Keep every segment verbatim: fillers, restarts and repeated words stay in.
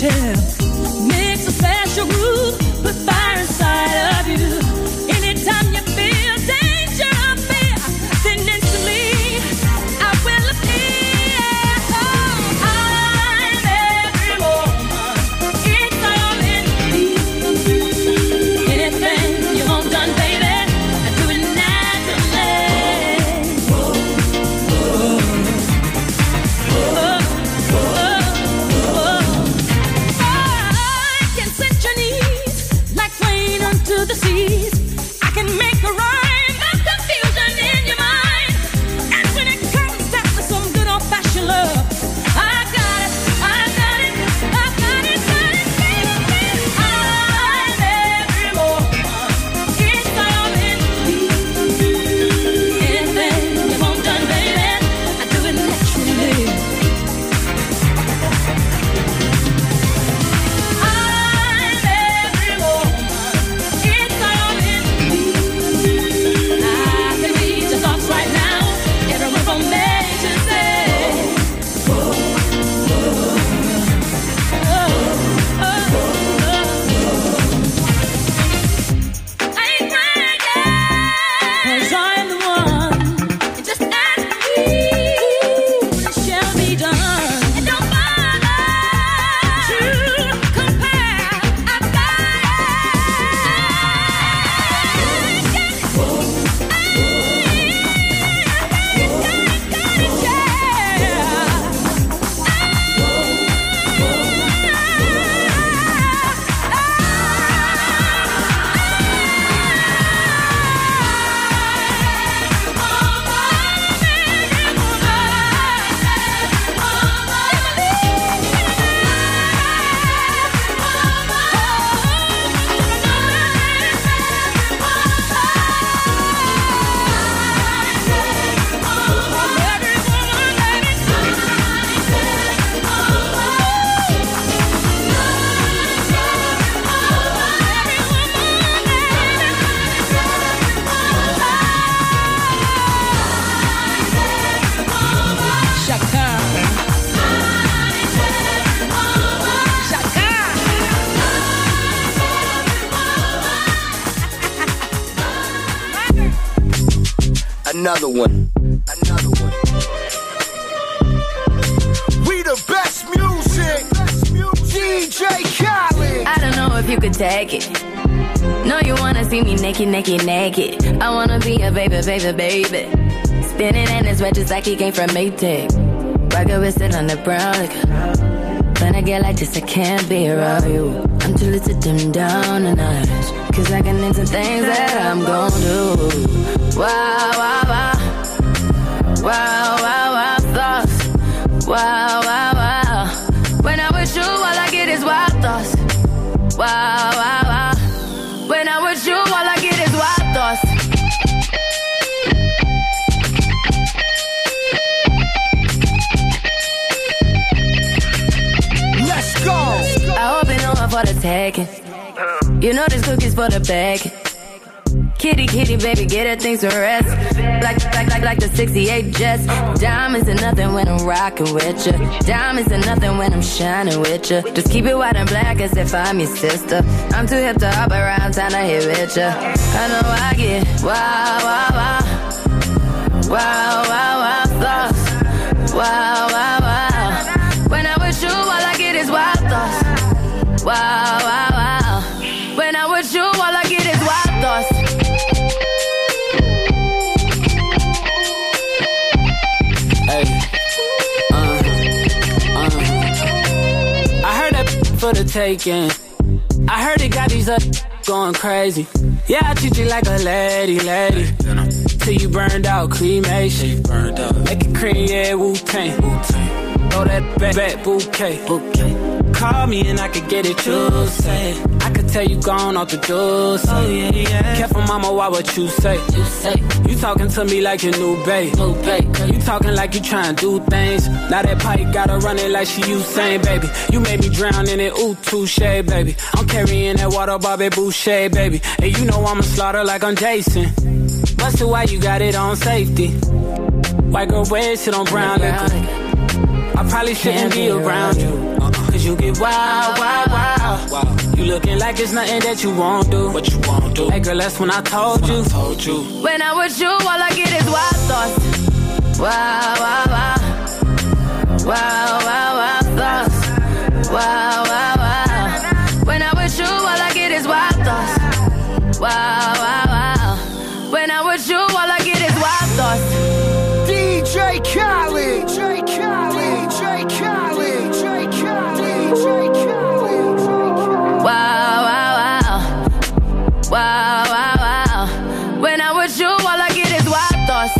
tell. Mix a special groove, put fire inside of you. Anytime you feel danger or fear, then instantly I will appear. Oh, I'm every woman, it's all in me. Anything you want done, baby, I do it naturally. Whoa, whoa, whoa, whoa, whoa. I can set your needs like rain unto the seas. I can make a rhyme, no confusion in your mind. And when it comes down to some good old-fashioned love, I got it, I got it, I got it, got it, baby. I'm every woman, it's all in me. Anything you want done, baby, I do it naturally. I'm every woman, it's all in me. I can read your thoughts right now, every one from A to Z. Whoa, whoa, whoa, whoa, whoa. I ain't bragging, 'cause I'm the one. You just ask me, it shall be done. And don't bother to compare. I got it. Whoa, I got it, yeah. Shaka. Shaka. Another one. Another one. We the best music. D J Khaled. I don't know if you could take it. No, you wanna see me naked, naked, naked. I wanna be a baby, baby, baby. Spinning in his red just like he came from Maytag. Rocket with it on the brown. Like, when I get like this, I can't be around you. I'm too little to dim down a notch. Cause I can into things that I'm gon' do. Wow, wow, wow. Wow, wow, wow, thoughts. Wow, wow, wow. When I'm with you, all I get is wild thoughts. Wow, wow, wow. When I'm with you, all I get is wild thoughts. Let's go. I hope you know I'm for the taking. You know this cookie's for the bag. Kitty, kitty, baby, get her things to rest. Like, like, like, like the sixty-eight Jets. Diamonds are nothing when I'm rocking with ya. Diamonds are nothing when I'm shining with ya. Just keep it white and black as if I'm your sister. I'm too hip to hop around, time to hit with ya. I know I get wow, wow, wow. Wow, wow, wow, thoughts. Wow, wow, wow. When I'm with you, all I get is wild thoughts. Wow, wow, wow. When I'm with you, all I get is wild thoughts. Hey, uh, uh. I heard that for the taking. I heard it got these up going crazy. Yeah, I treat you like a lady, lady. Till you burned out, cremation. Make it cream, yeah, Wu-Tang. Throw that back, back bouquet. Call me and I could get it, you say. I could tell you gone off the door. Oh yeah, yeah. Careful, mama, why what you say? You say you talking to me like your new babe. New babe. You talking like you trying to do things. Now that pipe gotta run it like she Usain, baby. You made me drown in it, ooh, touche, baby. I'm carrying that water, Bobby Boucher, baby. And you know I'ma slaughter like I'm Jason. Busted, why you got it on safety? White girl wear shit on brown liquor. I probably shouldn't be around you. Cause you get wild, wild, wild, wild. You looking like it's nothing that you won't do. What you won't do. Hey girl, that's when I told you. I told you. When I'm with you, all I get is wild thoughts. Wow, wow, wow. Wow, wow, wow thoughts. Wow, wow, wow. When I'm with you, all I get is wild thoughts. Wow, wow, wow. When I'm with you, all I get is wild thoughts. D J Khaled, D J Khaled, D J Khaled, D J Khaled, D J Khaled. Wow, wow, wow. Wow, wow, wow. When I'm with you, all I get is wild thoughts.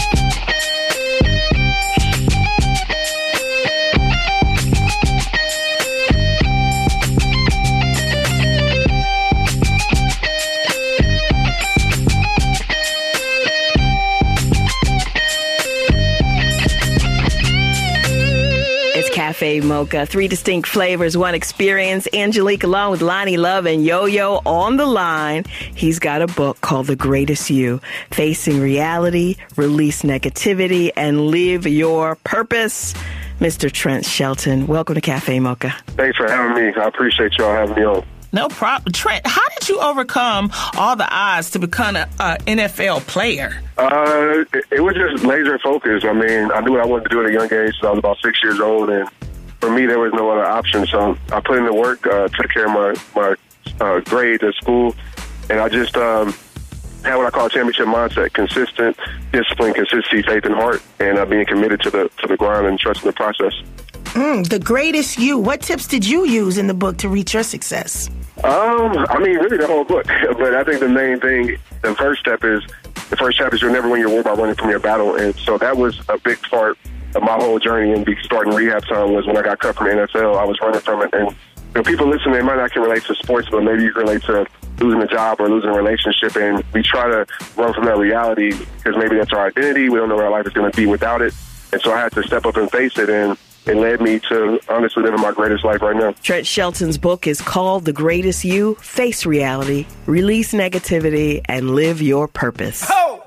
Cafe Mocha, three distinct flavors, one experience. Angelique along with Lonnie Love and Yo-Yo on the line. He's got a book called The Greatest You, Facing Reality, Release Negativity, and Live Your Purpose. Mister Trent Shelton, welcome to Cafe Mocha. Thanks for having me. I appreciate y'all having me on. No problem. Trent, how did you overcome all the odds to become an N F L player? Uh, it, it was just laser focus. I mean, I knew what I wanted to do at a young age. So I was about six years old, and for me, there was no other option. So I put in the work, uh, took care of my my uh, grades at school, and I just um, had what I call a championship mindset: consistent, discipline, consistency, faith, and heart, and uh, being committed to the to the grind and trusting the process. Mm, the Greatest You. What tips did you use in the book to reach your success? Um, I mean, really the whole book. But I think the main thing, the first step is, the first step is you'll never win your war by running from your battle. And so that was a big part of my whole journey and starting rehab time was when I got cut from the N F L. I was running from it. And you know, people listening, they might not can relate to sports, but maybe you can relate to losing a job or losing a relationship. And we try to run from that reality because maybe that's our identity. We don't know what our life is going to be without it. And so I had to step up and face it. And it led me to honestly living my greatest life right now. Trent Shelton's book is called The Greatest You, Face Reality, Release Negativity, and Live Your Purpose. Oh!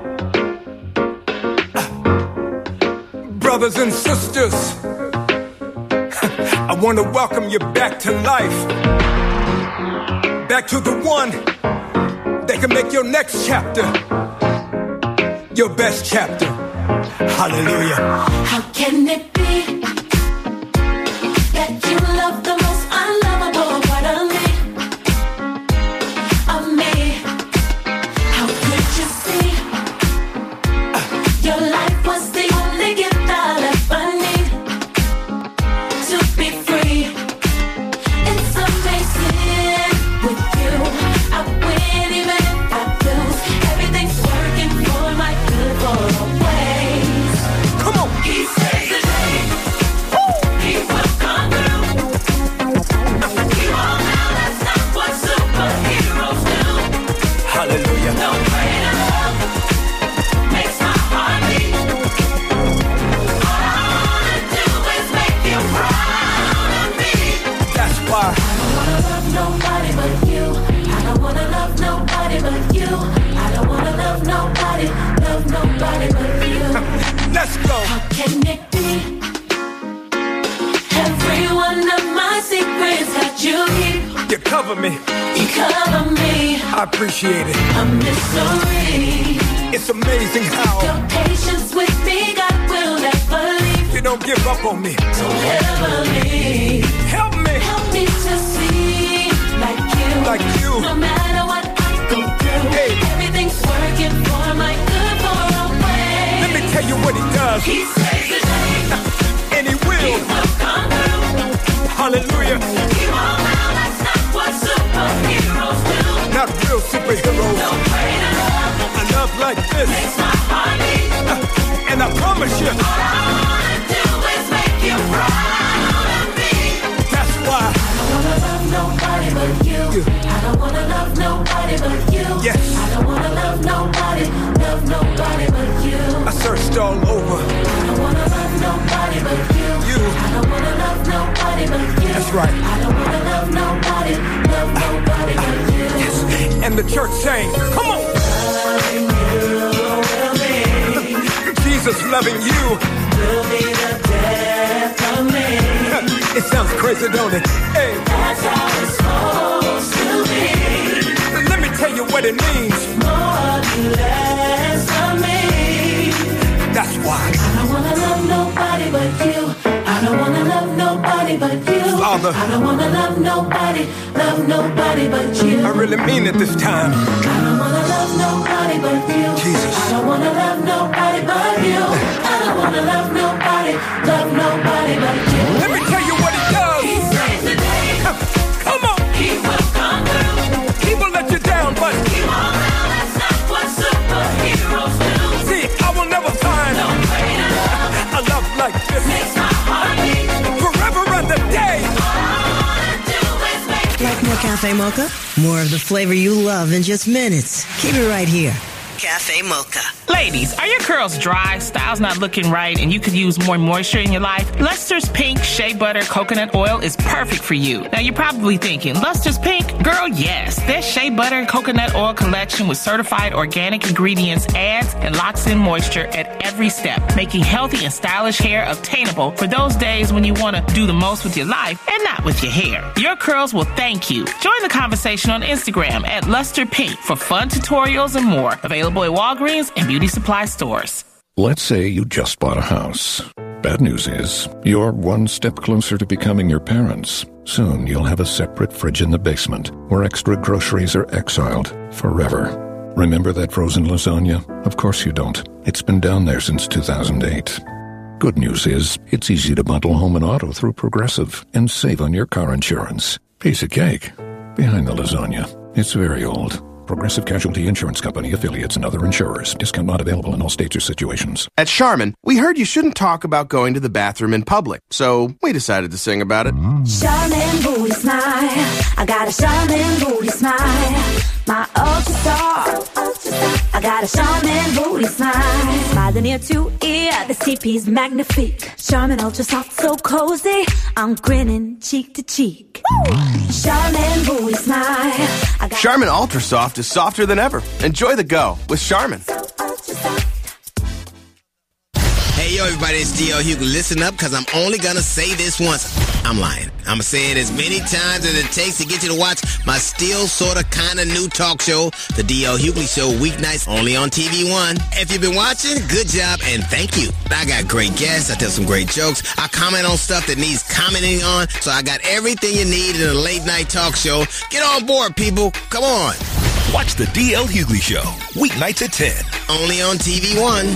Brothers and sisters, I want to welcome you back to life. Back to the one that can make your next chapter your best chapter. Hallelujah. How can it be that you love the most unlovable part of me? Of me? How could you see your life was the only gift I'll ever need to be free? It's amazing with you. I win even if I lose. Everything's working for my good for always. Come on. He saves the day. He will come through. You all know that's not what superheroes do. Hallelujah. No greater love makes my heart beat. All I wanna do is make you proud of me. That's why I don't wanna love nobody but you. I don't wanna love nobody but you. I don't wanna love nobody, love nobody but you. let's go. How can it be? Every one of my secrets that you keep. You cover me. You cover me. I appreciate it. A mystery. It's amazing how Your patience with me, God will never leave. you don't give up on me. Don't ever leave. Help me. Help me to see like you. Like you. No matter what I go through. Hey. Everything's working for my good for always. Let me tell you what he does. He saves the day. And he will. He will come through. Hallelujah. You all know that's not what superheroes do. Not real superheroes. No greater love A love like this. makes my heart beat. Uh, and I promise you, All I wanna do is make you proud of me. that's why. I don't wanna love nobody but you. I don't wanna love nobody but you. Yes. I don't wanna love nobody, love nobody but you. I searched all over. I don't wanna love nobody but you. You. I don't wanna love nobody but you. That's right. I don't wanna love nobody, love nobody but you. Yes. And the church sang, come on. Loving you will be, Jesus loving you. will be the death of me. It sounds crazy. crazy, don't it? Hey. That's how it's supposed to be. Let me tell you what it means. More or less of me. That's why. I don't wanna love nobody but you. I don't wanna love nobody but you. Father. I don't wanna love nobody, love nobody but you. I really mean it this time. I don't wanna love nobody but you. Jesus. I don't wanna love nobody but you. I don't wanna love nobody, love nobody but you. Let me tell you what it does. He saves the day. Come on. He will come through. He will let you down, but He won't know that's not what superheroes do. see, I will never find No way to love a love like this. makes my heart beat. Forever and the day. All I wanna do is make Like more Cafe Mocha? More of the flavor you love in just minutes. Keep it right here. Cafe Mocha. Ladies, are your curls dry, style's not looking right, and you could use more moisture in your life? Luster's Pink Shea Butter Coconut Oil is perfect for you. Now, you're probably thinking, Luster's Pink? Girl, yes. Their Shea Butter Coconut Oil collection with certified organic ingredients adds and locks in moisture at every step, making healthy and stylish hair obtainable for those days when you want to do the most with your life and not with your hair. Your curls will thank you. Join the conversation on Instagram at Luster Pink for fun tutorials and more. Available at Walgreens and beauty supply stores. Let's say you just bought a house. Bad news is, you're one step closer to becoming your parents. Soon you'll have a separate fridge in the basement where extra groceries are exiled forever. Remember that frozen lasagna? Of course you don't. It's been down there since two thousand eight. Good news is, it's easy to bundle home and auto through Progressive and save on your car insurance. Piece of cake. Behind the lasagna, it's very old. Progressive Casualty Insurance Company, affiliates, and other insurers. Discount not available in all states or situations. At Charmin, we heard you shouldn't talk about going to the bathroom in public, so we decided to sing about it. Charmin booty smile. I got a Charmin booty smile. My ultra star. I got a Charmin booty smile. Smiling ear to ear, the C P's magnifique. Charmin ultra soft, so cozy. I'm grinning cheek to cheek. Charmin booty smile. I got Charmin Ultra Soft is softer than ever. Enjoy the go with Charmin. Hey, yo, everybody, it's D L Hughley. Listen up, because I'm only going to say this once. I'm lying. I'm going to say it as many times as it takes to get you to watch my still sort of kind of new talk show, The D L Hughley Show, weeknights only on T V One. If you've been watching, good job, and thank you. I got great guests. I tell some great jokes. I comment on stuff that needs commenting on, so I got everything you need in a late-night talk show. Get on board, people. Come on. Watch The D L Hughley Show, weeknights at ten. Only on T V One.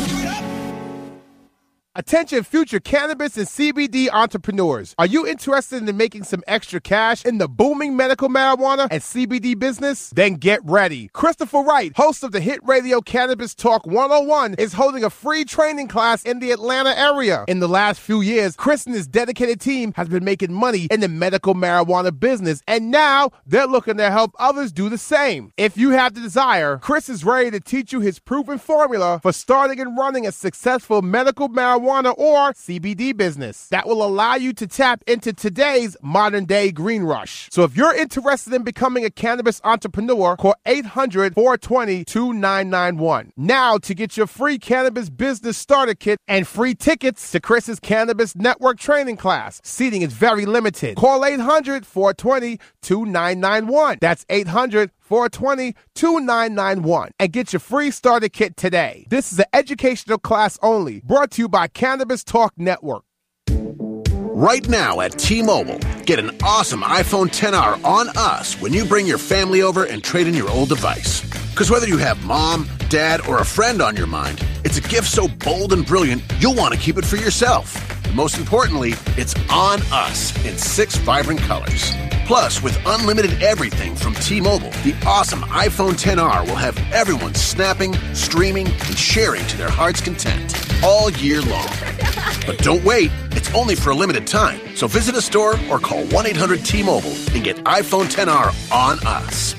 Attention future cannabis and C B D entrepreneurs. Are you interested in making some extra cash in the booming medical marijuana and C B D business? Then get ready. Christopher Wright, host of the hit radio Cannabis Talk one oh one, is holding a free training class in the Atlanta area. In the last few years, Chris and his dedicated team has been making money in the medical marijuana business, and now they're looking to help others do the same. If you have the desire, Chris is ready to teach you his proven formula for starting and running a successful medical marijuana or C B D business that will allow you to tap into today's modern day green rush. So if you're interested in becoming a cannabis entrepreneur, call eight hundred, four two zero, two nine nine one now to get your free cannabis business starter kit and free tickets to Chris's Cannabis Network training class. Seating is very limited. Call eight hundred, four two zero, two nine nine one. That's eight hundred, four two zero, two nine nine one and get your free starter kit today. This is an educational class only, brought to you by Cannabis Talk Network. Right now at T-Mobile, get an awesome iPhone ten R on us when you bring your family over and trade in your old device. Because whether you have mom, dad, or a friend on your mind, it's a gift so bold and brilliant, you'll want to keep it for yourself. And most importantly, it's on us in six vibrant colors. Plus, with unlimited everything from T-Mobile, the awesome iPhone ten R will have everyone snapping, streaming, and sharing to their heart's content all year long. But don't wait. It's only for a limited time. So visit a store or call one eight hundred T Mobile and get iPhone ten R on us.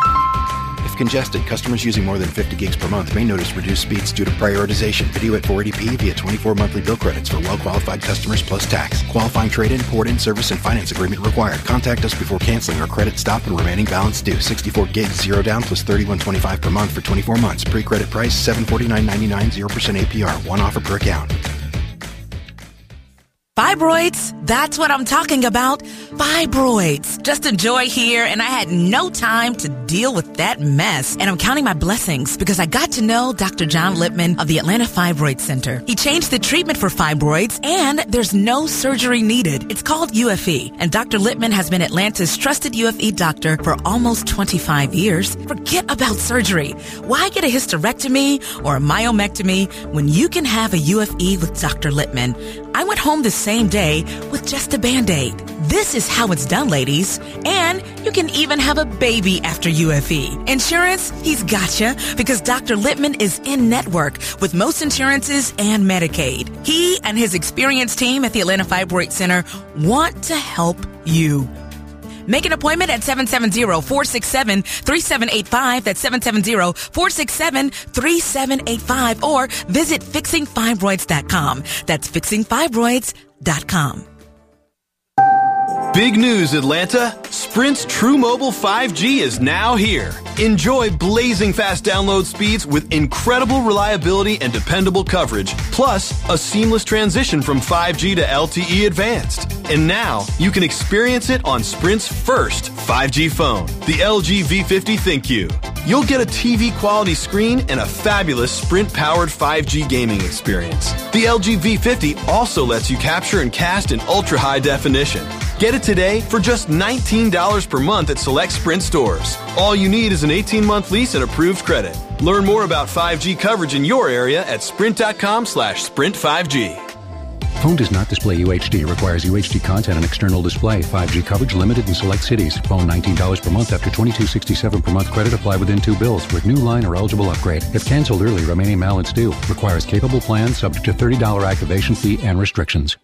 If congested, customers using more than fifty gigs per month may notice reduced speeds due to prioritization. Video at four eighty p via twenty-four monthly bill credits for well-qualified customers plus tax. Qualifying trade-in, port-in, service, and finance agreement required. Contact us before canceling or credit stop and remaining balance due. sixty-four gigs, zero down, plus thirty-one twenty-five per month for twenty-four months. Pre-credit price, seven forty-nine ninety-nine, zero percent A P R. One offer per account. Fibroids? That's what I'm talking about. Fibroids. Justin Joy here, and I had no time to deal with that mess. And I'm counting my blessings because I got to know Doctor John Lippman of the Atlanta Fibroid Center. He changed the treatment for fibroids, and there's no surgery needed. It's called U F E, and Doctor Lippman has been Atlanta's trusted U F E doctor for almost twenty-five years. Forget about surgery. Why get a hysterectomy or a myomectomy when you can have a U F E with Doctor Lippman? I went home this same day with just a Band-Aid. This is how it's done, ladies. And you can even have a baby after U F E. Insurance? He's gotcha because Doctor Lippman is in network with most insurances and Medicaid. He and his experienced team at the Atlanta Fibroid Center want to help you. Make an appointment at seven seven zero, four six seven, three seven eight five. That's seven seven zero, four six seven, three seven eight five. Or visit fixing fibroids dot com. That's fixing fibroids dot com. Big news, Atlanta! Sprint's True Mobile five G is now here. Enjoy blazing fast download speeds with incredible reliability and dependable coverage, plus a seamless transition from five G to L T E Advanced. And now, you can experience it on Sprint's first five G phone, the L G V fifty ThinQ. You'll get a T V quality screen and a fabulous Sprint-powered five G gaming experience. The L G V fifty also lets you capture and cast in ultra-high definition. Get it today for just nineteen dollars per month at select Sprint stores. All you need is an eighteen-month lease and approved credit. Learn more about five G coverage in your area at sprint.com slash sprint 5G. Phone does not display U H D. Requires U H D content and external display. five G coverage limited in select cities. Phone nineteen dollars per month after twenty-two sixty-seven per month credit. Apply within two bills. With new line or eligible upgrade. If canceled early, remaining balance due. Requires capable plan subject to thirty dollars activation fee and restrictions.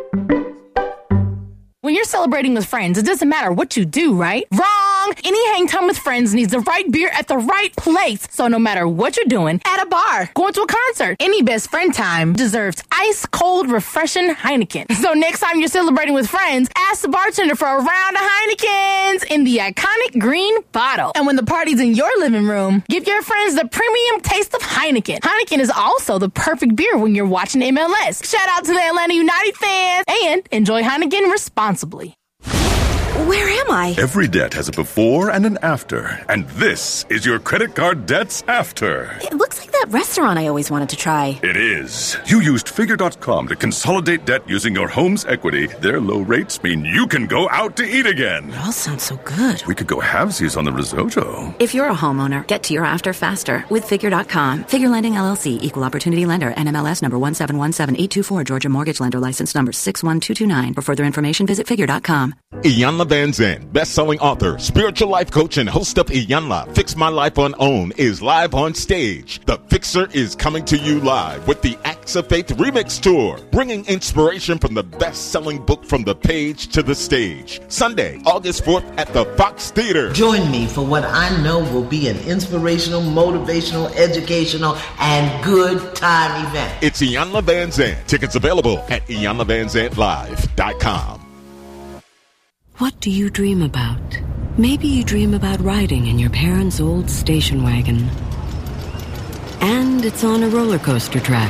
When you're celebrating with friends, it doesn't matter what you do, right? Wrong! Any hang time with friends needs the right beer at the right place. So no matter what you're doing, at a bar, going to a concert, any best friend time deserves ice cold, refreshing Heineken. So next time you're celebrating with friends, ask the bartender for a round of Heinekens in the iconic green bottle. And when the party's in your living room, give your friends the premium taste of Heineken. Heineken is also the perfect beer when you're watching M L S. Shout out to the Atlanta United fans and enjoy Heineken responsibly. Where am I? Every debt has a before and an after. And this is your credit card debt's after. It looks like that restaurant I always wanted to try. It is. You used Figure dot com to consolidate debt using your home's equity. Their low rates mean you can go out to eat again. It all sounds so good. We could go halvesies on the risotto. If you're a homeowner, get to your after faster with Figure dot com. Figure Lending, L L C, Equal Opportunity Lender, N M L S number one seven one seven eight two four, Georgia Mortgage Lender, license number six one two two nine. For further information, visit Figure dot com. Iyanla Vanzant, best-selling author, spiritual life coach, and host of Iyanla, Fix My Life on Own, is live on stage. The Fixer is coming to you live with the Acts of Faith Remix Tour, bringing inspiration from the best-selling book From the Page to the Stage. Sunday, August fourth at the Fox Theater. Join me for what I know will be an inspirational, motivational, educational, and good time event. It's Iyanla Vanzant. Tickets available at iyanla vanzant live dot com. What do you dream about? Maybe you dream about riding in your parents' old station wagon. And it's on a roller coaster track.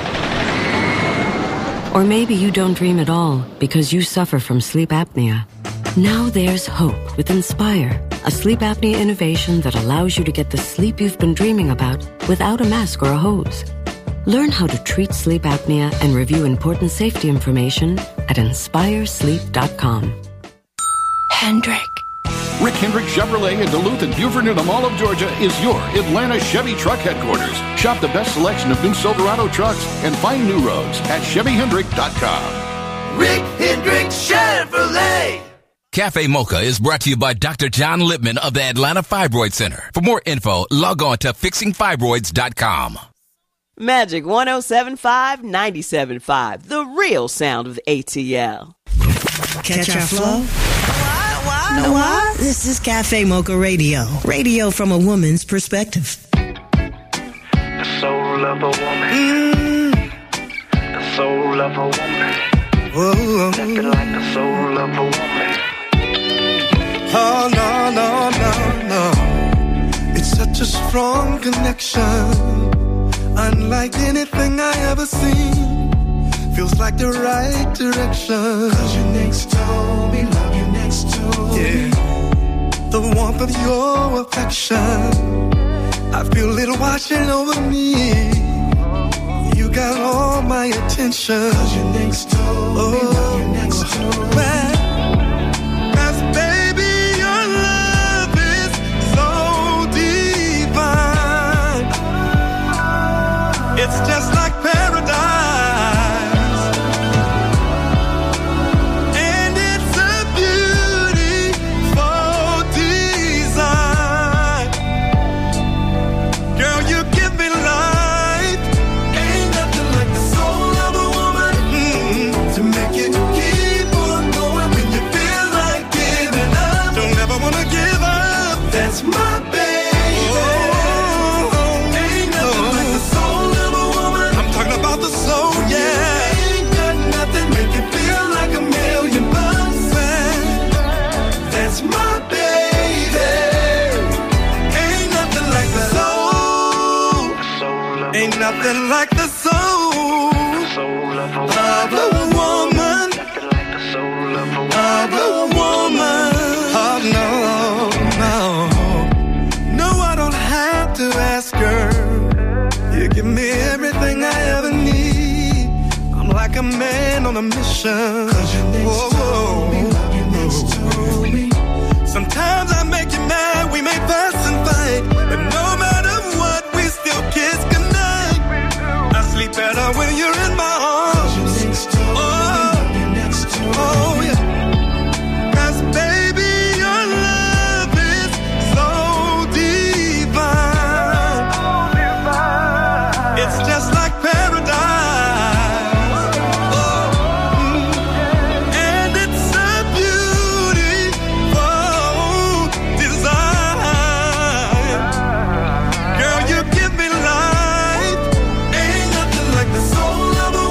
Or maybe you don't dream at all because you suffer from sleep apnea. Now there's hope with Inspire, a sleep apnea innovation that allows you to get the sleep you've been dreaming about without a mask or a hose. Learn how to treat sleep apnea and review important safety information at inspire sleep dot com. Hendrick. Rick Hendrick Chevrolet in Duluth and Beaufort near the Mall of Georgia is your Atlanta Chevy truck headquarters. Shop the best selection of new Silverado trucks and find new roads at chevy hendrick dot com. Rick Hendrick Chevrolet. Cafe Mocha is brought to you by Doctor John Lippman of the Atlanta Fibroid Center. For more info, log on to fixing fibroids dot com. Magic one oh seven point five, ninety-seven point five, the real sound of A T L. Catch our flow? Know what? This is Cafe Mocha Radio. Radio from a woman's perspective. The soul of a woman. Mm. The soul of a woman. Whoa. Nothing like the soul of a woman. Oh, no, no, no, no. It's such a strong connection. Unlike anything I ever seen. feels like the right direction. Cause you're next to me, love you next to me. Yeah. The warmth of your affection, I feel it washing over me. You got all my attention. Cause you're next to me, oh, love you next to me. Well, cause baby, your love is so divine. It's just like paradise. That's my baby. Oh, ain't nothing oh. like the soul of a woman. I'm talking about the soul, yeah. Ain't got nothing make it feel like a million bucks. That's my baby. Ain't nothing like the soul. Ain't nothing like the soul of a woman. Of a woman. Oh no. To ask her, you give me everything I ever need. I'm like a man on a mission. Cause you're next whoa, whoa. to me, love you next to me. Sometimes I make you mad, we may fuss and fight, but no matter what, we still kiss goodnight. I sleep better when you're in my arms. Cause you're next to oh. me, love you next to oh, me. Oh yeah. Cause baby, your love is so divine. It's just like paradise. Oh, mm. And it's a beautiful design. Girl, you give me life. Ain't nothing like the soul of a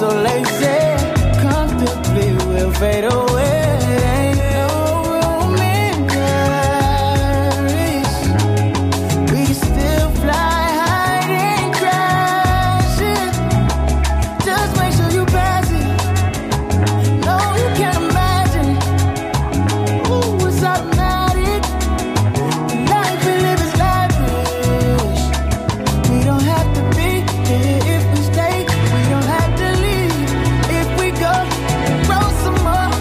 so lazy. Comfortably we'll fade away. Ain't no room in Paris. We can still fly high and crash it. Just make sure you pass it. No, you can't imagine. Ooh, it's automatic. The life we live is lavish. We don't have to be here if we stay. We don't have to leave if we go. Roll some more.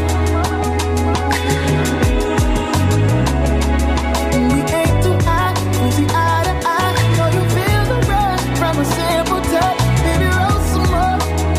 And we ain't too high, we see eye to eye. Know you feel the rush from a simple touch. Baby, roll some more.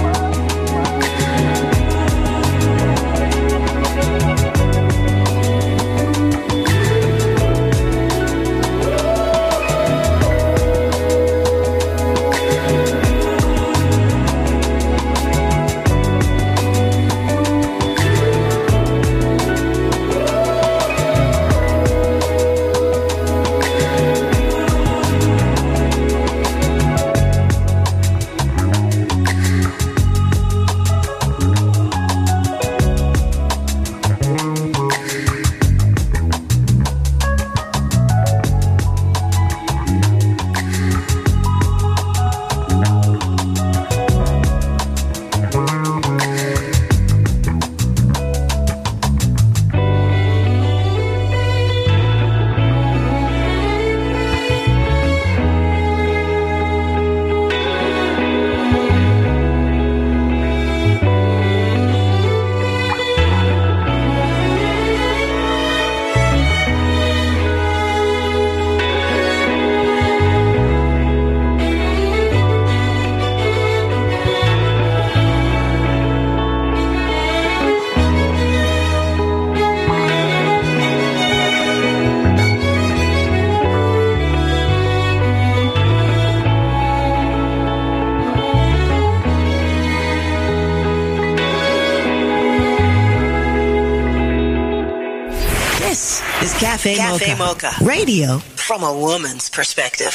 This is Cafe, Cafe Mocha. Mocha. Radio from a woman's perspective.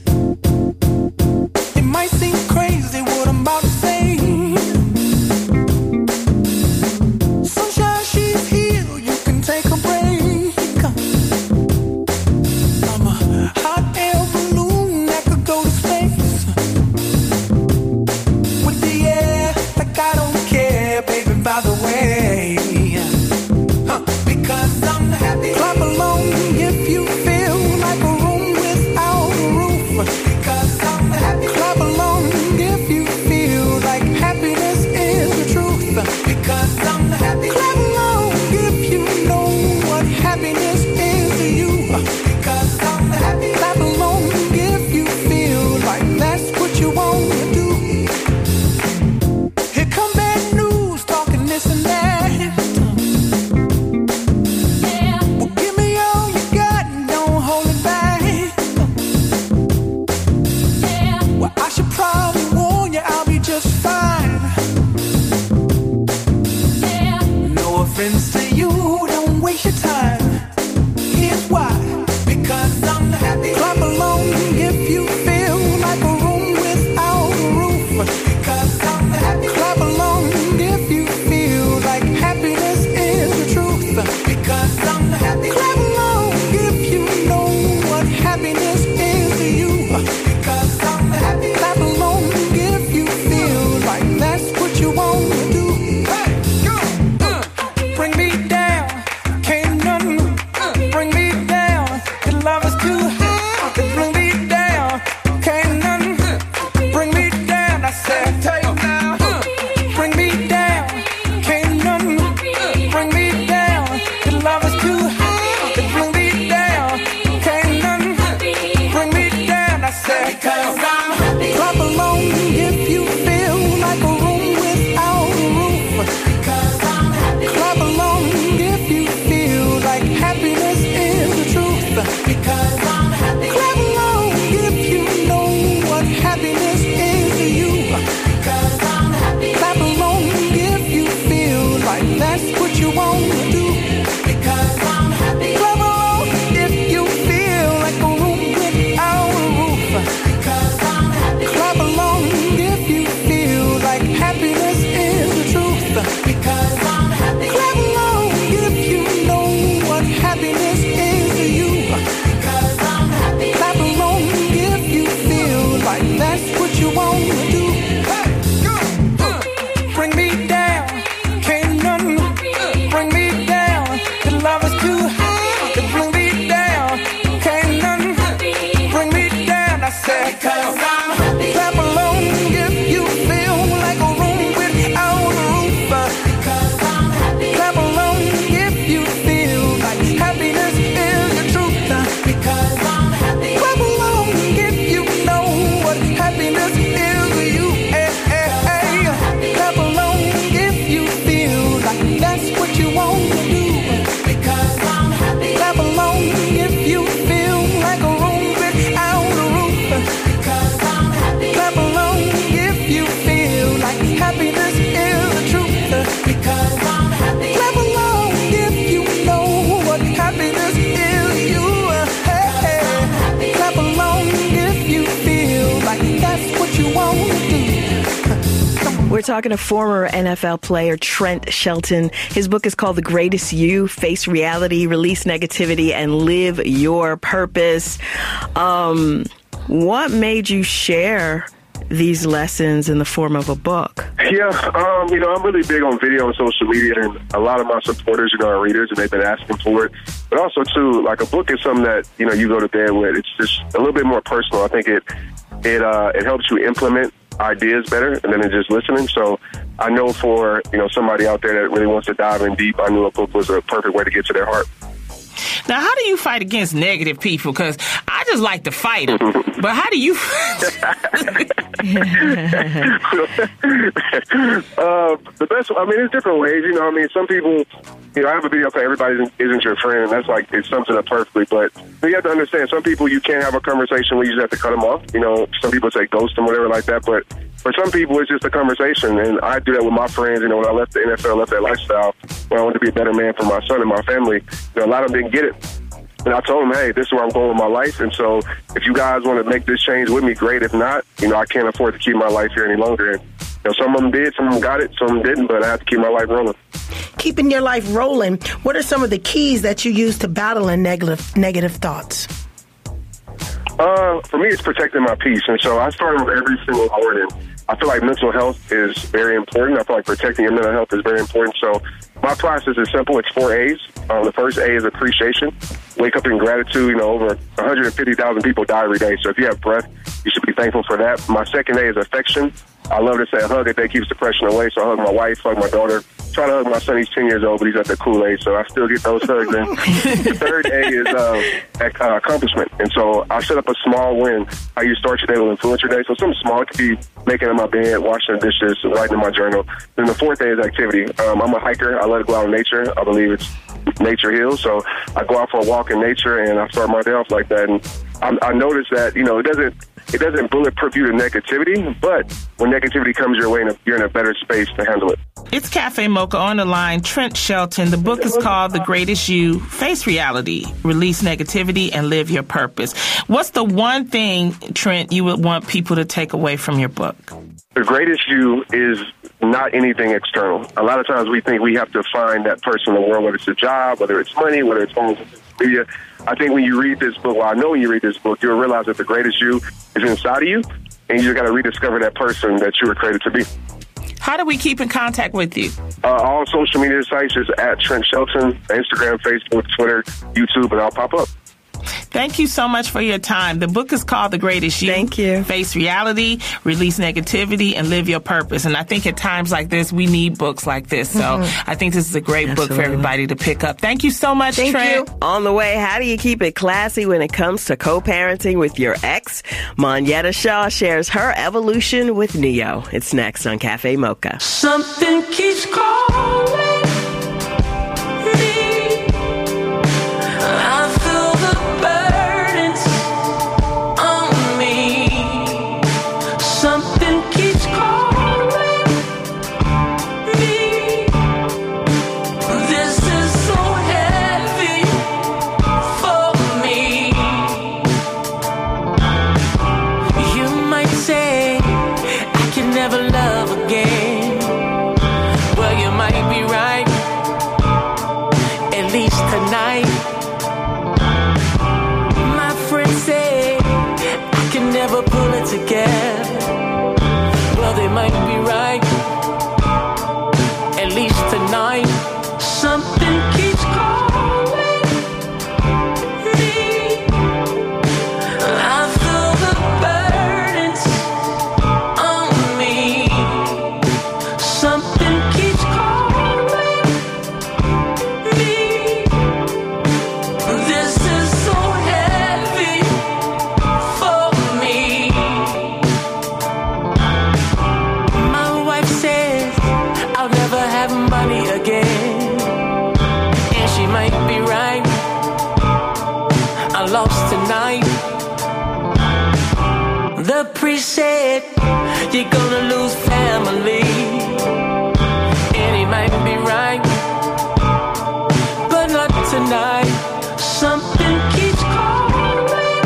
It might seem crazy what I'm about to say. Sunshine, she's here. You can take a break. I'm a hot air balloon that could go to space. With the air, like I don't care, baby, by the way. Huh, because I'm happy. Clap along if you feel like a room without a roof. Because I'm happy. Clap along We're talking to former N F L player Trent Shelton. His book is called The Greatest You, Face Reality, Release Negativity, and Live Your Purpose. Um, what made you share these lessons in the form of a book? Yeah, um, you know, I'm really big on video and social media, and a lot of my supporters, you know, are readers, and they've been asking for it. But also, too, like a book is something that, you know, you go to bed with. It's just a little bit more personal. I think it it uh, it helps you implement ideas better than just listening. So I know for, you know, somebody out there that really wants to dive in deep, I knew a book was a perfect way to get to their heart. Now, how do you fight against negative people? Because I just like to fight them. But how do you... uh, the best, I mean, there's different ways. You know, I mean, some people, you know, I have a video called Everybody Isn't, Isn't Your Friend, and that's like, it sums it up perfectly. But you have to understand, some people you can't have a conversation where you just have to cut them off. You know, some people say ghost them, whatever like that. But for some people, it's just a conversation. And I do that with my friends. You know, when I left the N F L, left that lifestyle, when I wanted to be a better man for my son and my family, you know, a lot of them didn't get it. And I told them, hey, this is where I'm going with my life. And so if you guys want to make this change with me, great. If not, you know, I can't afford to keep my life here any longer. And, you know, some of them did, some of them got it, some of them didn't, but I have to keep my life rolling. Keeping your life rolling, what are some of the keys that you use to battle in negative, negative thoughts? Uh, for me, it's protecting my peace. And so I start with every single morning. I feel like mental health is very important. I feel like protecting your mental health is very important. So my process is simple. It's four A's. Um, the first A is appreciation. Wake up in gratitude. You know, over one hundred fifty thousand people die every day. So if you have breath, you should be thankful for that. My second A is affection. I love to say a hug a day keeps depression away. So I hug my wife, hug my daughter. Try to hug my son. He's ten years old, but he's at the Kool-Aid, so I still get those hugs in. The third A is uh, uh, accomplishment. And so I set up a small win. How you start your day will influence your day. So something small. It could be making in my bed, washing the dishes, writing in my journal. Then the fourth A is activity. Um, I'm a hiker. I love to go out in nature. I believe it's nature heals. So I go out for a walk in nature, and I start my day off like that. And I, I notice that, you know, it doesn't it doesn't bulletproof you to negativity, but when negativity comes your way, you're in a better space to handle it. It's Cafe Mocha on the line. Trent Shelton. The book is called The Greatest You, Face Reality, Release Negativity, and Live Your Purpose. What's the one thing, Trent, you would want people to take away from your book? The greatest you is not anything external. A lot of times we think we have to find that person in the world, whether it's a job, whether it's money, whether it's phones, media. I think when you read this book, well, I know when you read this book, you'll realize that the greatest you is inside of you, and you just got to rediscover that person that you were created to be. How do we keep in contact with you? Uh, all social media sites is at Trent Shelton, Instagram, Facebook, Twitter, YouTube, and I'll pop up. Thank you so much for your time. The book is called The Greatest You. Thank you. Face Reality, Release Negativity, and Live Your Purpose. And I think at times like this, we need books like this. So mm-hmm. I think this is a great Absolutely. book for everybody to pick up. Thank you so much, Thank Trent. You. On the way, how do you keep it classy when it comes to co-parenting with your ex? Monyetta Shaw shares her evolution with Neo. It's next on Cafe Mocha. Something keeps calling. Said you're gonna lose family, and it might be right, but not tonight. Something keeps calling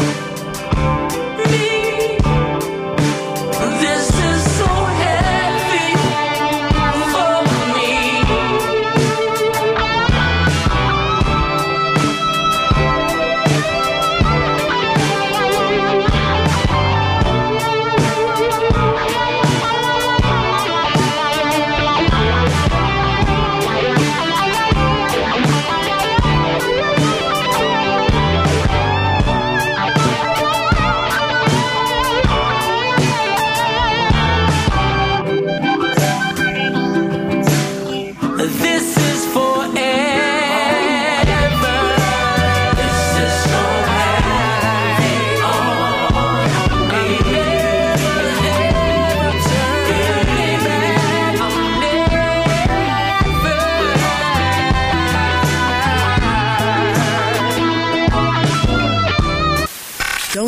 me. This is so heavy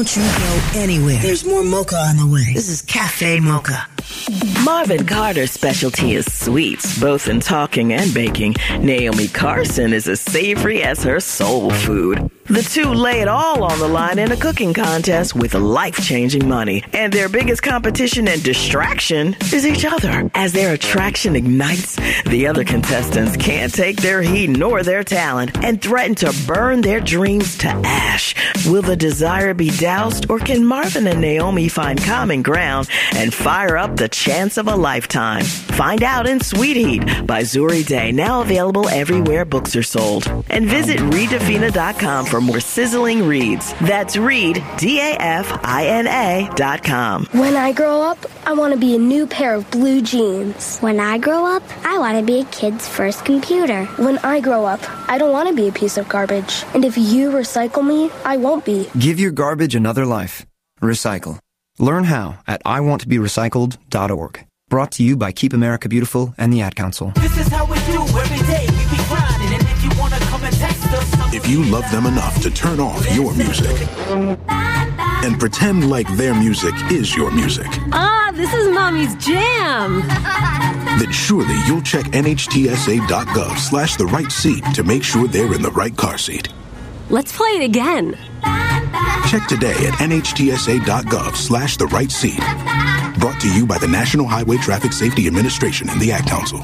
Don't you go anywhere. There's more mocha on the way. This is Cafe Mocha. Marvin Carter's specialty is sweets, both in talking and baking. Naomi Carson is as savory as her soul food. The two lay it all on the line in a cooking contest with life-changing money. And their biggest competition and distraction is each other. As their attraction ignites, the other contestants can't take their heat nor their talent and threaten to burn their dreams to ash. Will the desire be doused, or can Marvin and Naomi find common ground and fire up the chance of a lifetime? Find out in Sweet Heat by Zuri Day, now available everywhere books are sold. And visit read dafina dot com for more sizzling reads. That's read, D A F I N A dot com. When I grow up, I want to be a new pair of blue jeans. When I grow up, I want to be a kid's first computer. When I grow up, I don't want to be a piece of garbage. And if you recycle me, I won't be. Give your garbage another life. Recycle. Learn how at I want to be recycled dot org. Brought to you by Keep America Beautiful and the Ad Council. This is how we do every day. We be grinding, and if you wanna come and text us, if you love them enough to turn off your music and pretend like their music is your music, ah, this is Mommy's jam. then surely you'll check N H T S A dot gov slash the right seat to make sure they're in the right car seat. Let's play it again. Check today at N H T S A dot gov slash the right seat. Brought to you by the National Highway Traffic Safety Administration and the Ad Council.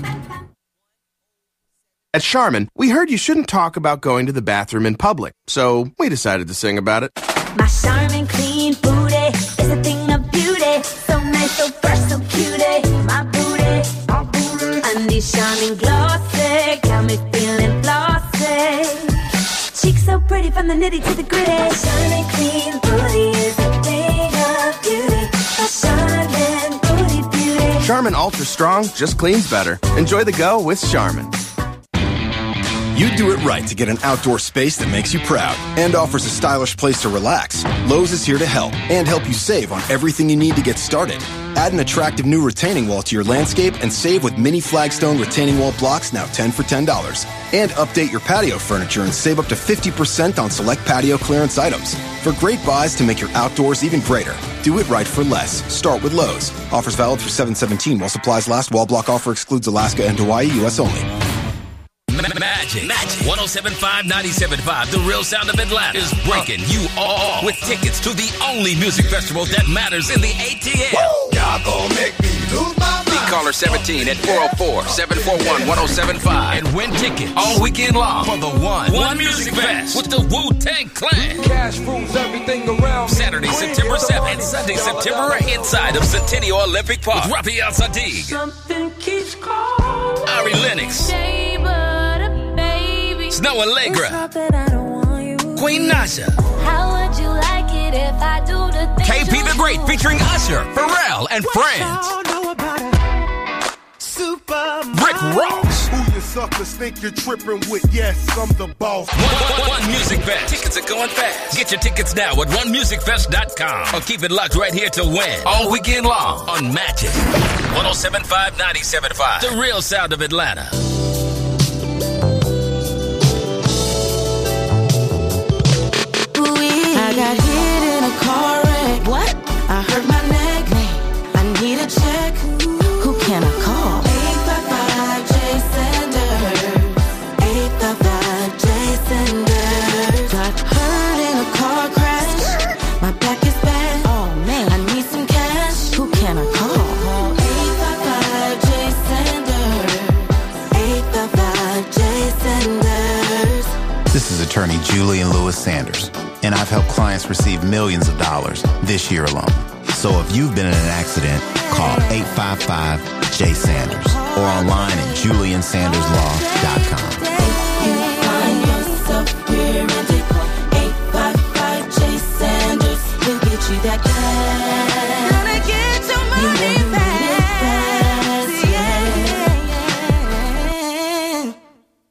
At Charmin, we heard you shouldn't talk about going to the bathroom in public, so we decided to sing about it. My Charmin clean booty is a thing of beauty. So nice, so fresh, so cutie. My booty, my booty. Undies Charmin glossy, got me feeling flossy. Cheeks so pretty from the nitty to the gritty. Charmin clean booty is a thing of beauty. My Charmin booty beauty. Charmin Ultra Strong just cleans better. Enjoy the go with Charmin. You do it right to get an outdoor space that makes you proud and offers a stylish place to relax. Lowe's is here to help and help you save on everything you need to get started. Add an attractive new retaining wall to your landscape and save with mini flagstone retaining wall blocks, now ten for ten dollars. And update your patio furniture and save up to fifty percent on select patio clearance items. For great buys to make your outdoors even greater. Do it right for less. Start with Lowe's. Offers valid through seven seventeen while supplies last. Wall block offer excludes Alaska and Hawaii, U S only. Magic. Magic. one oh seven point five, ninety-seven point five, the real sound of Atlanta is breaking you all with tickets to the only music festival that matters in the A T L. Woo! Y'all gonna make me lose my mind. Caller seventeen at four oh four, seven four one, one oh seven five and win tickets all weekend long for the One One Music Fest with the Wu-Tang Clan. Cash rules everything around. Saturday, September seventh and Sunday, September eighth inside of Centennial Olympic Park with Raphael Sadiq, Something keeps calling. Ari Lennox, Snow Allegra, Queen Nasha, How would you like it if I do the things K P the Great featuring Usher, Pharrell, and friends. Rick Ross. Who you suckers think you're tripping with? Yes, I'm the boss. One, one, one Music Fest. Tickets are going fast. Get your tickets now at one music fest dot com or keep it locked right here to win all weekend long on Magic. one oh seven point five, ninety-seven point five, the real sound of Atlanta. I got hit in a car wreck. What? I hurt my neck. I need a check. Who can I call? eight five five, J Sanders. eight five five, J Sanders. Got hurt in a car crash. My back is bad. Oh man, I need some cash. Who can I call? eight five five, J Sanders. eight five five, J Sanders. This is attorney Julian Lewis Sanders, and I've helped clients receive millions of dollars this year alone. So if you've been in an accident, call eight five five, J Sanders or online at julian sanders law dot com. If you find yourself rear-ended, eight five five, J Sanders will get you that cash. Gonna get your money fast,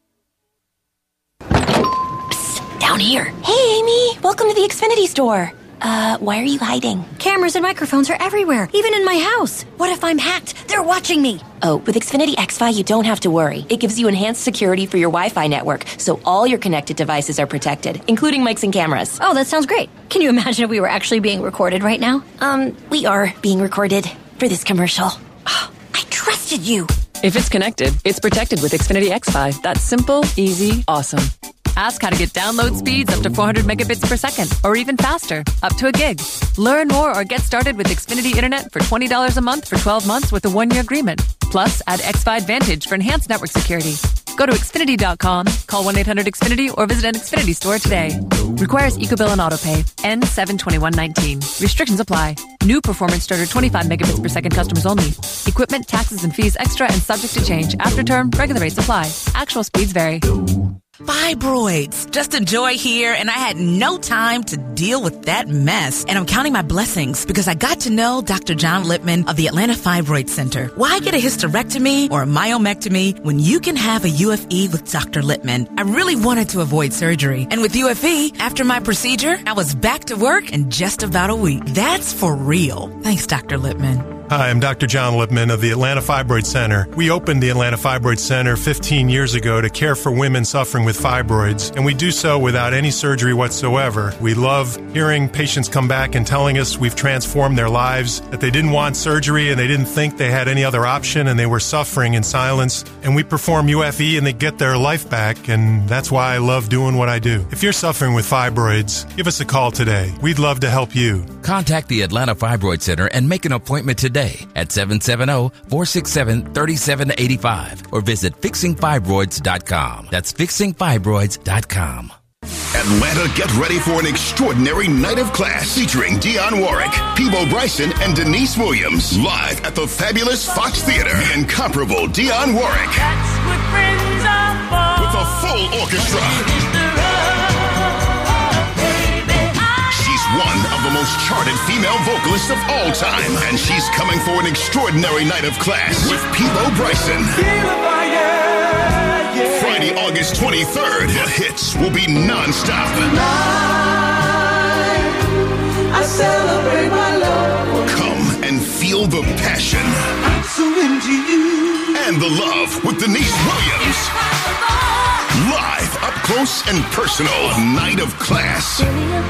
yeah. Psst, down here. Hey, Amy. Welcome to the Xfinity store. Uh, why are you hiding? Cameras and microphones are everywhere, even in my house. What if I'm hacked? They're watching me. Oh, with Xfinity X-Fi, you don't have to worry. It gives you enhanced security for your Wi-Fi network, so all your connected devices are protected, including mics and cameras. Oh, that sounds great. Can you imagine if we were actually being recorded right now? Um, we are being recorded for this commercial. I trusted you. If it's connected, it's protected with Xfinity X-Fi. That's simple, easy, awesome. Ask how to get download speeds up to four hundred megabits per second, or even faster, up to a gig. Learn more or get started with Xfinity Internet for twenty dollars a month for twelve months with a one-year agreement. Plus, add X-Fi Advantage for enhanced network security. Go to Xfinity dot com, call one eight hundred X Finity, or visit an Xfinity store today. Requires EcoBill and AutoPay. N seven twenty-one nineteen. Restrictions apply. New performance starter twenty-five megabits per second customers only. Equipment, taxes, and fees extra and subject to change. After term, regular rates apply. Actual speeds vary. Fibroids. Just enjoy here, and I had no time to deal with that mess. And I'm counting my blessings because I got to know Doctor John Lippman of the Atlanta Fibroid Center. Why get a hysterectomy or a myomectomy when you can have a U F E with Doctor Lippman? I really wanted to avoid surgery. And with U F E, after my procedure, I was back to work in just about a week. That's for real. Thanks, Doctor Lippman. Hi, I'm Doctor John Lippman of the Atlanta Fibroid Center. We opened the Atlanta Fibroid Center fifteen years ago to care for women suffering with fibroids, and we do so without any surgery whatsoever. We love hearing patients come back and telling us we've transformed their lives, that they didn't want surgery and they didn't think they had any other option and they were suffering in silence. And we perform U F E and they get their life back, and that's why I love doing what I do. If you're suffering with fibroids, give us a call today. We'd love to help you. Contact the Atlanta Fibroid Center and make an appointment today at seven seven zero, four six seven, three seven eight five or visit fixing fibroids dot com. That's fixing fibroids dot com. Atlanta, get ready for an extraordinary night of class featuring Dionne Warwick, Peebo Bryson, and Denise Williams. Live at the fabulous Fox Theater. The incomparable Dionne Warwick. With a full orchestra. One of the most charted female vocalists of all time. And she's coming for an extraordinary night of class with Peebo Bryson. Friday, August twenty-third. The hits will be non-stop. I celebrate my love. Come and feel the passion. I'm so into you. And the love with Denise Williams. Live, up close and personal. Night of class.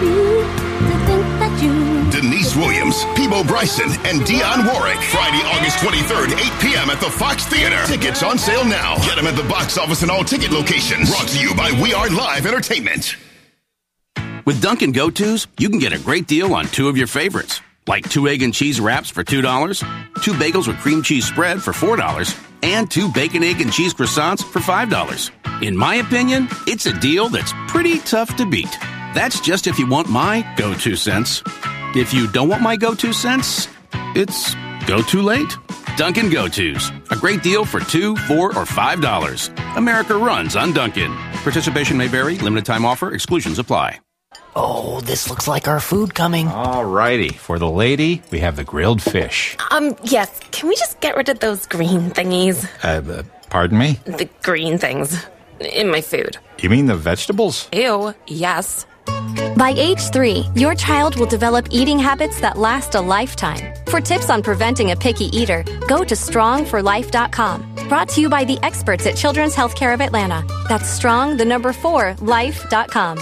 Denise Williams, Peebo Bryson, and Dionne Warwick. Friday, August twenty-third, eight p.m. at the Fox Theater. Tickets on sale now. Get them at the box office and all ticket locations. Brought to you by We Are Live Entertainment. With Dunkin' Go-Tos, you can get a great deal on two of your favorites, like two egg and cheese wraps for two dollars, two bagels with cream cheese spread for four dollars, and two bacon, egg, and cheese croissants for five dollars. In my opinion, it's a deal that's pretty tough to beat. That's just if you want my go-to cents. If you don't want my go-to cents, it's go too late. Dunkin' Go-Tos. A great deal for two, four, or five dollars. America runs on Dunkin'. Participation may vary. Limited time offer. Exclusions apply. Oh, this looks like our food coming. All righty. For the lady, we have the grilled fish. Um, yes. Can we just get rid of those green thingies? Uh, uh pardon me? The green things in my food. You mean the vegetables? Ew, yes. By age three, your child will develop eating habits that last a lifetime. For tips on preventing a picky eater, go to strong for life dot com. Brought to you by the experts at Children's Healthcare of Atlanta. That's strong, the number four, life dot com.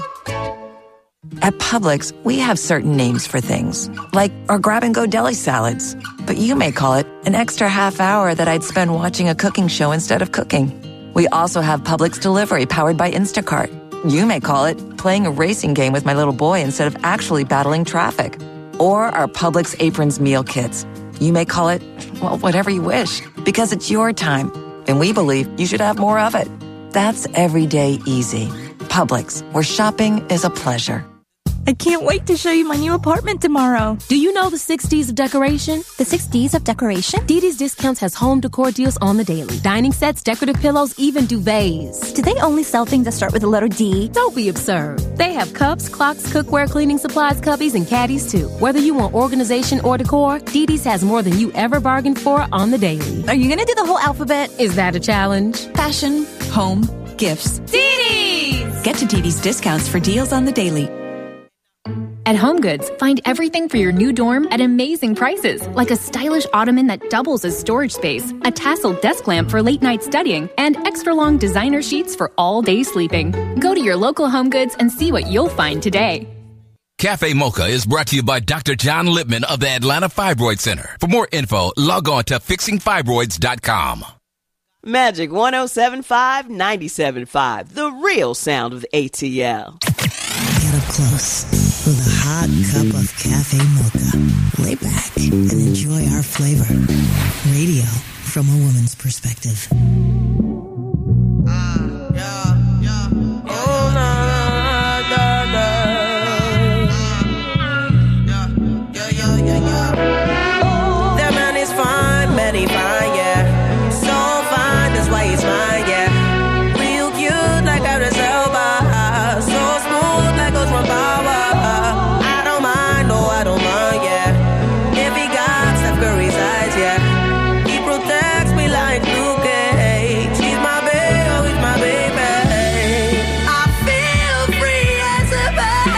At Publix, we have certain names for things, like our grab-and-go deli salads. But you may call it an extra half hour that I'd spend watching a cooking show instead of cooking. We also have Publix Delivery powered by Instacart. You may call it playing a racing game with my little boy instead of actually battling traffic. Or our Publix Aprons meal kits. You may call it, well, whatever you wish, because it's your time. And we believe you should have more of it. That's everyday easy. Publix, where shopping is a pleasure. I can't wait to show you my new apartment tomorrow. Do you know the six D's of decoration? The six D's of decoration? Dee Dee's Discounts has home decor deals on the daily. Dining sets, decorative pillows, even duvets. Do they only sell things that start with the letter D? Don't be absurd. They have cups, clocks, cookware, cleaning supplies, cubbies, and caddies too. Whether you want organization or decor, Dee Dee's has more than you ever bargained for on the daily. Are you going to do the whole alphabet? Is that a challenge? Fashion, home, gifts. Dee Dee's! Get to Dee Dee's Discounts for deals on the daily. At HomeGoods, find everything for your new dorm at amazing prices, like a stylish ottoman that doubles as storage space, a tasseled desk lamp for late night studying, and extra long designer sheets for all day sleeping. Go to your local HomeGoods and see what you'll find today. Cafe Mocha is brought to you by Doctor John Lippman of the Atlanta Fibroid Center. For more info, log on to fixing fibroids dot com. Magic one oh seven point five, ninety-seven point five, the real sound of A T L. Get up close with a hot cup of Cafe Mocha. Lay back and enjoy our flavor. Radio from a woman's perspective. Uh, yeah, yeah. Oh, na, na, na, na. Yeah, yeah, yeah, yeah. That man is fine, man, he fine, yeah. So fine, that's why he's mine, yeah. Real cute, like a Elba. So smooth, like goes from power. I don't mind, no, I don't mind, yeah. If he got Steph Curry's eyes, yeah. He protects me like Luke Cage. He's my baby, oh, he's my baby. I feel free as a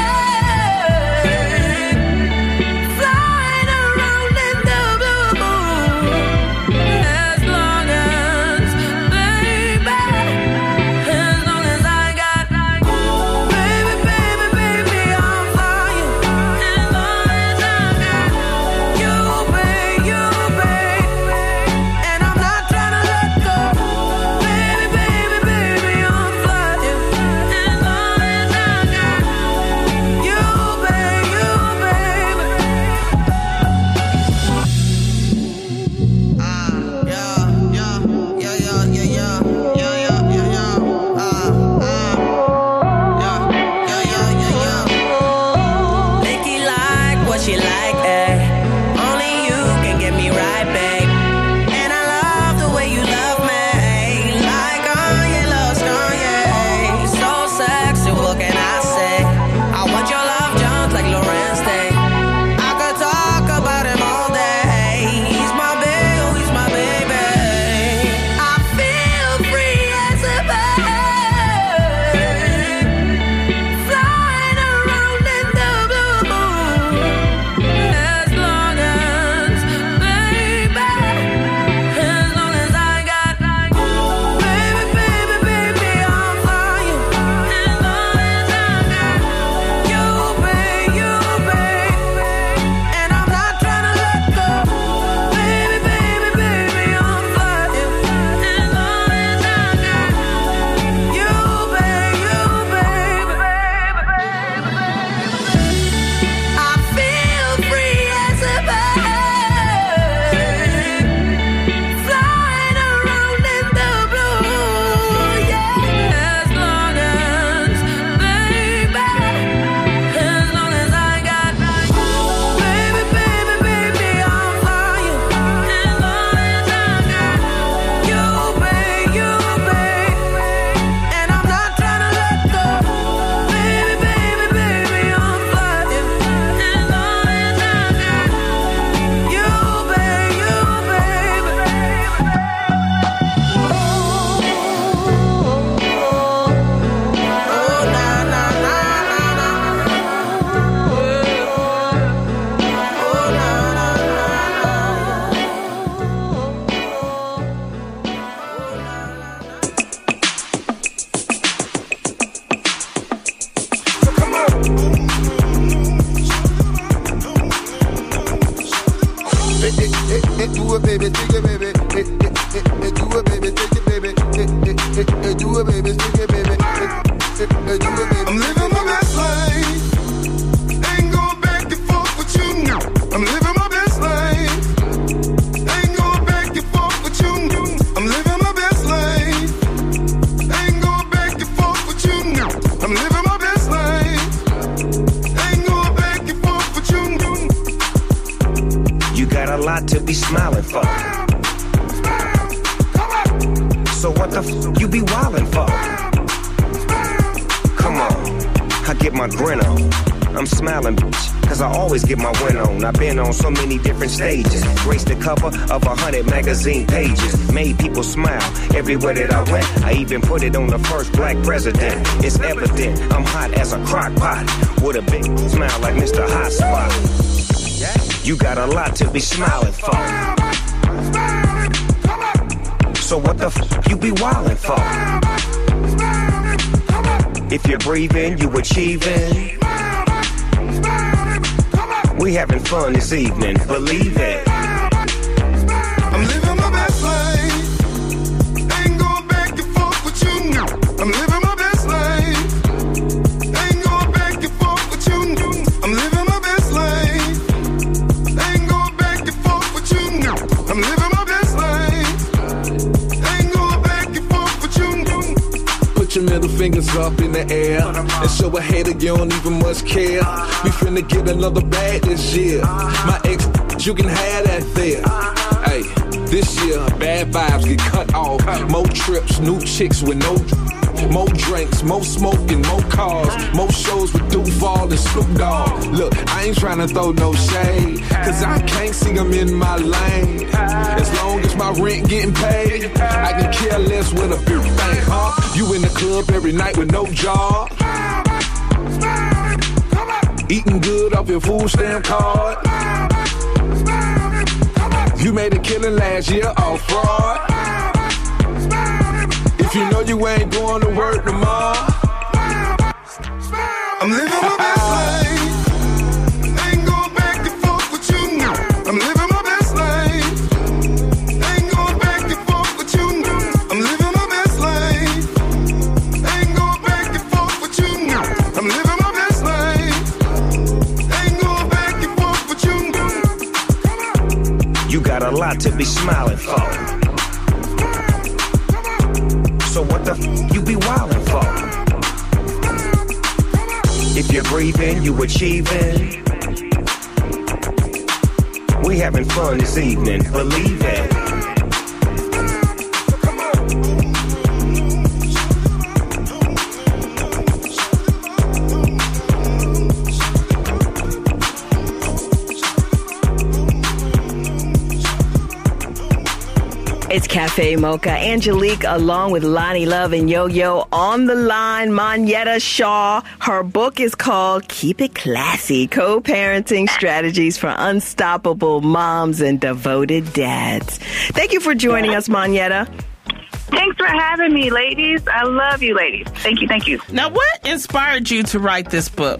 bird, flying around in the blue. As long as, baby, as long as I got, baby, baby, baby, I'm flying. As long as I got you, baby, you, baby, and I'm not trying to let go. Baby, baby, baby, I'm flying. As long as I got you, baby, you, baby. Ah, yeah, yeah, yeah, yeah, yeah, yeah, yeah, yeah, yeah, yeah. Ah, ah, yeah, yeah, yeah, yeah, yeah. Nikki like what she like, eh? Only you can get me right, babe. And I love the way you love me, like Kanye loves Kanye. So sexy, what can I say? I want your love, Jones, like Lorenz Day. I could talk about him all day. He's my baby, oh, he's my baby. I feel free as a bird, flying around in the blue. As long as, baby, as long as I got, baby, baby, baby, I'm flying. As long as I got you, baby, you, baby, and I'm not trying to let go. Baby, baby, baby, I'm flying. As long as I got you, baby, you, baby. I feel free as a bird, flying around in the blue, yeah. As long as, baby, as long as I got, baby, baby, baby, I'm flying. As long as I got you, baby, you, baby, and I'm not trying to let go. Baby, baby, baby, I'm flying. As long as I got you, baby, you, Eh, eh, eh, eh, do it, baby, take it, baby. Eh, eh, eh, eh, do it, baby, take it, baby. Eh, eh, eh, eh, do it, baby, take it, baby. Eh, eh, eh, do it, baby. I'm living my best life. Ain't going back and forth with you now. I'm living my best life. Ain't going back and forth with you now. I'm living my best life. Ain't going back and forth with you now. I'm living my best life. Ain't going back and forth with you now. You got a lot to be smiling for. So what the f you be wildin' for? Come on, I get my grin on. I'm smiling, bitch, cause I always get my win on. I've been on so many different stages, graced the cover of a hundred magazine pages, made people smile everywhere that I went. I even put it on the first black president. It's evident I'm hot as a crock pot, with a big smile like Mister Hot Spot. You got a lot to be smiling for. So what the f you be wildin' for? If you're breathing, you achieving. We having fun this evening, believe it. I'm living my best life. Ain't going back and forth with you now. I'm living my best life. Ain't going back and forth with you now. I'm living my best life. Ain't going back and forth with you now. I'm living my best life. Ain't going back and forth with you now. Put your middle fingers up in the air and show a hater you don't even much care. We finna get another bag this year. My ex, you can have that there. Hey, this year bad vibes get cut off. More trips, new chicks with no. More drinks, more smoking, more cars, more shows with Duval and Snoop Dogg. Look, I ain't tryna throw no shade, cause I can't see them in my lane. As long as my rent getting paid, I can care less with a big thing, huh? You in the club every night with no job, eating good off your food stamp card. You made a killing last year off fraud. If you know you ain't going to work tomorrow, I'm living my best life. Ain't going back and forth with you now. I'm living my best life. Ain't going back and forth with you now. I'm living my best life. Ain't going back and forth with you now. I'm living my best life. Ain't going back and forth with you now. You got a lot to be smiling for. So what the f you be wildin' for? If you're breathing, you achieving. We having fun this evening, believe it. It's Cafe Mocha. Angelique, along with Lonnie Love and Yo-Yo, on the line. Monyetta Shaw. Her book is called Keep It Classy, Co-Parenting Strategies for Unstoppable Moms and Devoted Dads. Thank you for joining us, Monyetta. Thanks for having me, ladies. I love you, ladies. Thank you, thank you. Now, what inspired you to write this book?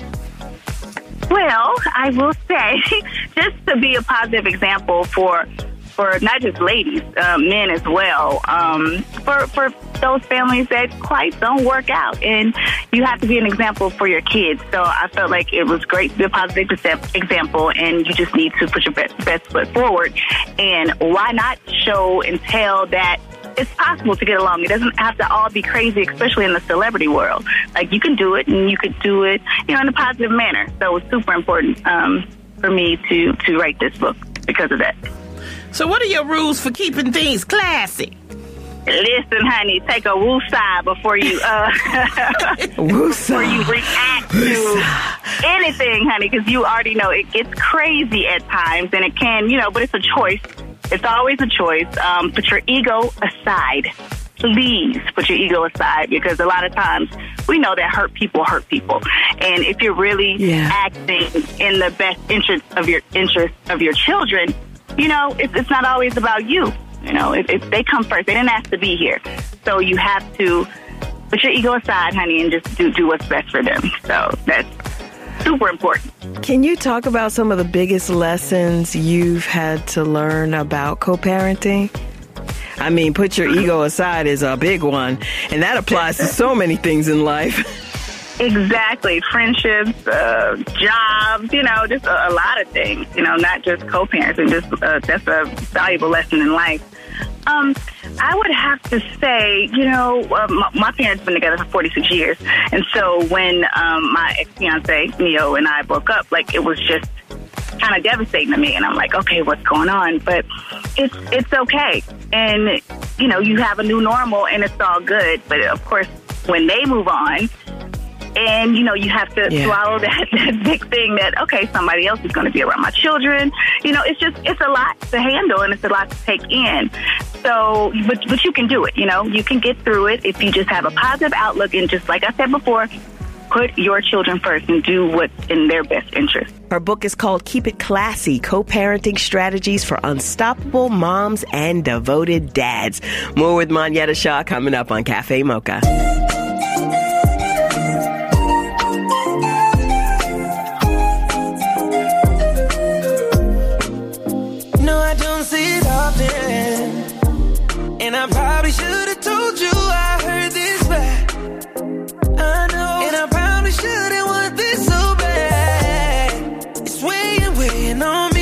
Well, I will say, just to be a positive example for for not just ladies, uh, men as well, um, for, for those families that quite don't work out. And you have to be an example for your kids. So I felt like it was great to be a positive example, and you just need to put your best, best foot forward. And why not show and tell that it's possible to get along. It doesn't have to all be crazy, especially in the celebrity world. Like, you can do it, and you could do it, you know, in a positive manner. So it's super important um, for me to, to write this book because of that. So what are your rules for keeping things classy? Listen, honey, take a woosah before you uh, before you react to anything, honey, because you already know it gets crazy at times, and it can, you know, but it's a choice. It's always a choice. Um, put your ego aside. Please put your ego aside, because a lot of times we know that hurt people hurt people. And if you're really yeah. acting in the best interest of your interest of your children, you know, it's, it's not always about you. You know, if, if they come first, they didn't ask to be here. So you have to put your ego aside, honey, and just do, do what's best for them. So that's super important. Can you talk about some of the biggest lessons you've had to learn about co-parenting? I mean, put your ego aside is a big one, and that applies to so many things in life. Exactly. Friendships, uh, jobs, you know, just a, a lot of things, you know, not just co-parenting. Just uh, that's a valuable lesson in life. Um, I would have to say, you know, uh, my, my parents have been together for forty-six years. And so when um, my ex-fiance, Neo, and I broke up, like, it was just kind of devastating to me. And I'm like, okay, what's going on? But it's it's okay. And, you know, you have a new normal, and it's all good. But, of course, when they move on, And, you know, you have to Yeah. swallow that, that big thing that, okay, somebody else is going to be around my children. You know, it's just, it's a lot to handle and it's a lot to take in. So, but, but you can do it, you know, you can get through it if you just have a positive outlook and just, like I said before, put your children first and do what's in their best interest. Her book is called Keep It Classy, Co-Parenting Strategies for Unstoppable Moms and Devoted Dads. More with Monyetta Shaw coming up on Cafe Mocha. No, I don't see it often. And I probably should have told you I heard this back. I know. And I probably shouldn't want this so bad. It's weighing, weighing on me.